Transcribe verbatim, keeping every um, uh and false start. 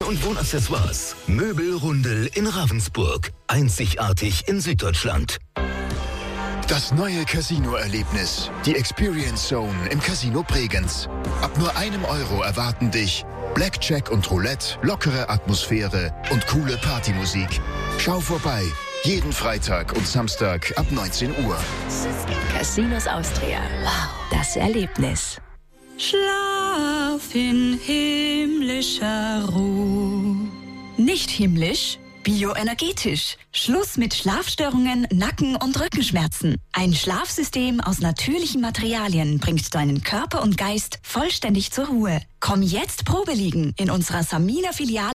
und Wohnaccessoires. Möbelrundel in Ravensburg. Einzigartig in Süddeutschland. Das neue Casino-Erlebnis. Die Experience Zone im Casino Bregenz. Ab nur einem Euro erwarten dich Blackjack und Roulette, lockere Atmosphäre und coole Partymusik. Schau vorbei. Jeden Freitag und Samstag ab neunzehn Uhr. Casinos Austria. Wow, das Erlebnis. Schlaf in himmlischer Ruhe. Nicht himmlisch, bioenergetisch. Schluss mit Schlafstörungen, Nacken- und Rückenschmerzen. Ein Schlafsystem aus natürlichen Materialien bringt deinen Körper und Geist vollständig zur Ruhe. Komm jetzt Probe liegen in unserer Samina-Filiale